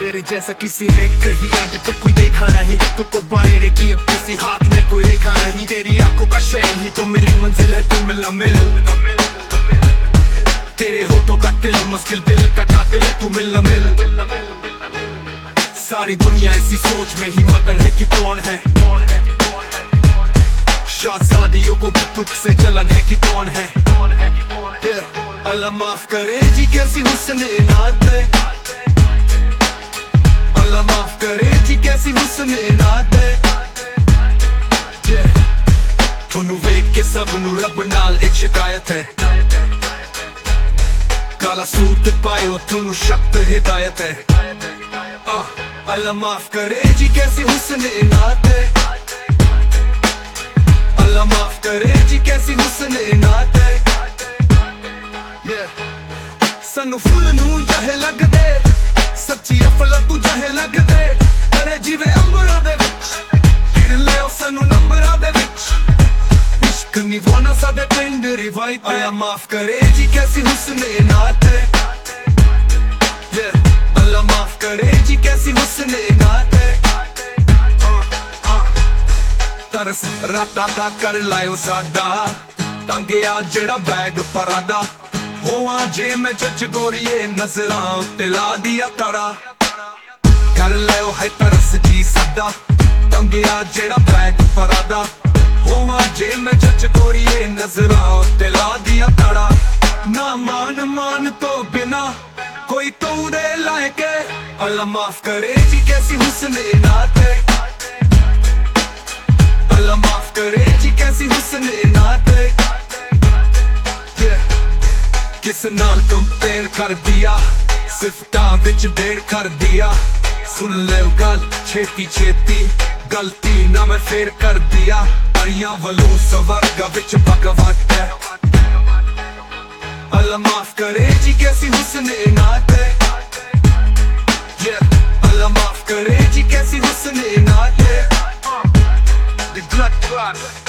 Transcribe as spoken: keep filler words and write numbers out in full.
तेरे जैसा किसी ने कहीं आज तो कोई देखा नहीं, तो को बाहर की अब किसी हाथ में कोई रेखा नहीं। तेरी आंखों का शहर ही तो मेरी मंजिल है, तू मिलना मिल। तेरे होठों का दिल मुश्किल दिल का कातिल है, तू मिलना मिल। सारी दुनिया इसी सोच में ही मगन है कि कौन है। शादियों को तुझ से जलन है कि कौन है। अल्लाह माफ करे जी कैसी हुस्न इनात है, अल्लाह माफ करे जी कैसी हुस्न इनात है। तुनु वेख के सब नु रब नाल एक शिकायत है, काला सूट पायो तुनु शक्त हिदायत है। अल्लाह माफ करे जी कैसी हुस्न इनात है, अल्लाह माफ करे जी कैसी हुस्न इनात है। सानू फुल नू जहे लगदे, सच्ची अफला तू जहे लगदे। अरे जिवे अंबरा दे विच फिर ले सानू नंबरा दे विच। इश्क निभाना साडे पिंड रिवायत है। अल्लाह माफ करे जी कैसी हुस्न इनात है, अल्लाह माफ करे जी कैसी हुस्न इनात है। तरस राता दा कर लायो साडा, टांगिया जेड़ा बैग परादा। होवा जे मैं जज गोरिए नजरां उत्ते ला दिया तारा। कर लायो है तरस जी साडा, टांगिया जेड़ा बैग परादा। होवा जे मैं जज गोरिए नजरां उत्ते ला दिया तारा। ना मान मान तो बिना कोई तोड़े लायके, अल्लाह माफ करे जी कैसी हुस्न इनात है, अल्लाह माफ करे जी कैसी हुस्न इनात है। किस नाल कंपेयर कर दिया, सिफता विच देर कर दिया। सुन ले गल छेती छेती, गलती ना मैं फेर कर दिया। परियां वलों स्वर्ग विच भगवत है, अल्लाह माफ करे जी कैसी हुस्न इनात है, अल्लाह माफ करे जी कैसी हुस्न इनात है। The blood clot